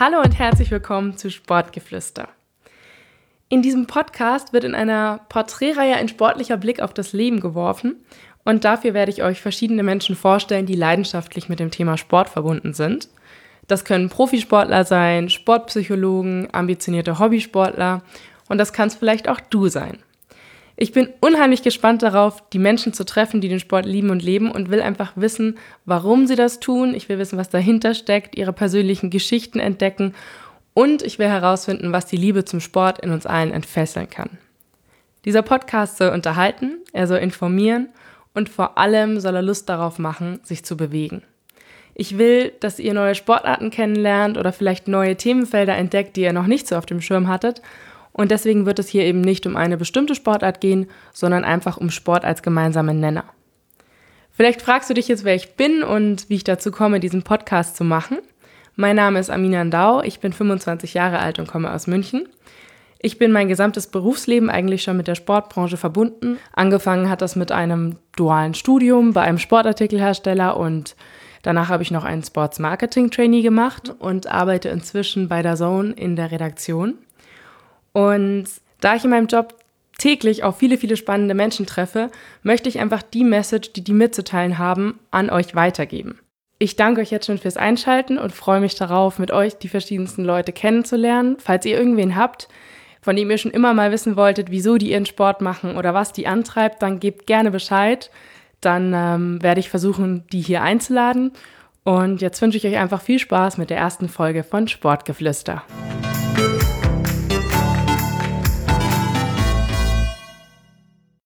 Hallo und herzlich willkommen zu Sportgeflüster. In diesem Podcast wird in einer Porträtreihe ein sportlicher Blick auf das Leben geworfen und dafür werde ich euch verschiedene Menschen vorstellen, die leidenschaftlich mit dem Thema Sport verbunden sind. Das können Profisportler sein, Sportpsychologen, ambitionierte Hobbysportler und das kannst vielleicht auch du sein. Ich bin unheimlich gespannt darauf, die Menschen zu treffen, die den Sport lieben und leben und will einfach wissen, warum sie das tun. Ich will wissen, was dahinter steckt, ihre persönlichen Geschichten entdecken und ich will herausfinden, was die Liebe zum Sport in uns allen entfesseln kann. Dieser Podcast soll unterhalten, er soll informieren und vor allem soll er Lust darauf machen, sich zu bewegen. Ich will, dass ihr neue Sportarten kennenlernt oder vielleicht neue Themenfelder entdeckt, die ihr noch nicht so auf dem Schirm hattet. Und deswegen wird es hier eben nicht um eine bestimmte Sportart gehen, sondern einfach um Sport als gemeinsamen Nenner. Vielleicht fragst du dich jetzt, wer ich bin und wie ich dazu komme, diesen Podcast zu machen. Mein Name ist Amina Ndau, ich bin 25 Jahre alt und komme aus München. Ich bin mein gesamtes Berufsleben eigentlich schon mit der Sportbranche verbunden. Angefangen hat das mit einem dualen Studium bei einem Sportartikelhersteller und danach habe ich noch einen Sports-Marketing-Trainee gemacht und arbeite inzwischen bei DAZN in der Redaktion. Und da ich in meinem Job täglich auf viele, viele spannende Menschen treffe, möchte ich einfach die Message, die mitzuteilen haben, an euch weitergeben. Ich danke euch jetzt schon fürs Einschalten und freue mich darauf, mit euch die verschiedensten Leute kennenzulernen. Falls ihr irgendwen habt, von dem ihr schon immer mal wissen wolltet, wieso die ihren Sport machen oder was die antreibt, dann gebt gerne Bescheid. Dann werde ich versuchen, die hier einzuladen. Und jetzt wünsche ich euch einfach viel Spaß mit der ersten Folge von Sportgeflüster.